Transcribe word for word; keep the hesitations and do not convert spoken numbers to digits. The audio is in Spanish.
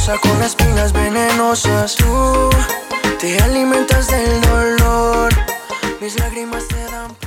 rosa con espinas venenosas. Tú te alimentas del dolor, mis lágrimas te dan